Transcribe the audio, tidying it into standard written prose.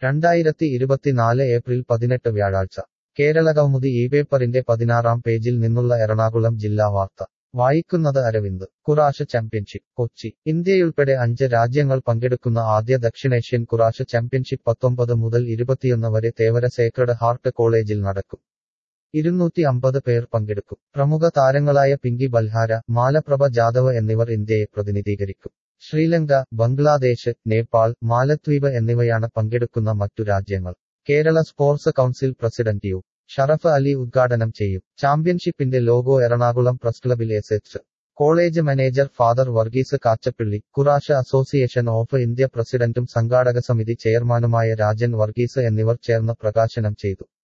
2024 April 18 വ്യാഴാഴ്ച കേരളകൗമുദി പേപ്പറിന്റെ 16-ാം പേജിൽ നിന്നുള്ള എറണാകുളം ജില്ലാ വാർത്ത വായിക്കുന്നത് അരവിന്ദ്. Kurash championship Kochi. ഇന്ത്യയുൾപ്പെടെ 5 രാജ്യങ്ങൾ പങ്കെടുക്കുന്ന ആദ്യ ദക്ഷിണേഷ്യൻ കുറാഷ് ചാമ്പ്യൻഷിപ്പ് 19 മുതൽ 21 വരെ തേവര സേക്രഡ് ഹാർട്ട് കോളേജിൽ നടക്കും. 250 പേർ പങ്കെടുക്കും. പ്രമുഖ താരങ്ങളായ പിങ്കി ബൽഹാര, മാലപ്രഭ ജാദവ് എന്നിവർ ഇന്ത്യയെ പ്രതിനിധീകരിക്കും. ശ്രീലങ്ക, ബംഗ്ലാദേശ്, നേപ്പാൾ, മാലദ്വീപ് എന്നിവയാണ് പങ്കെടുക്കുന്ന മറ്റു രാജ്യങ്ങൾ. Kerala sports council president U. Sharaf Ali ഉദ്ഘാടനം ചെയ്യും. ചാമ്പ്യൻഷിപ്പിന്റെ ലോഗോ എറണാകുളം പ്രസ് ക്ലബിൽ S. College manager father Varghese Kachappilly, Kurash association of India പ്രസിഡന്റും സംഘാടക സമിതി ചെയർമാനുമായ രാജൻ വർഗീസ് എന്നിവർ ചേർന്ന് പ്രകാശനം ചെയ്തു.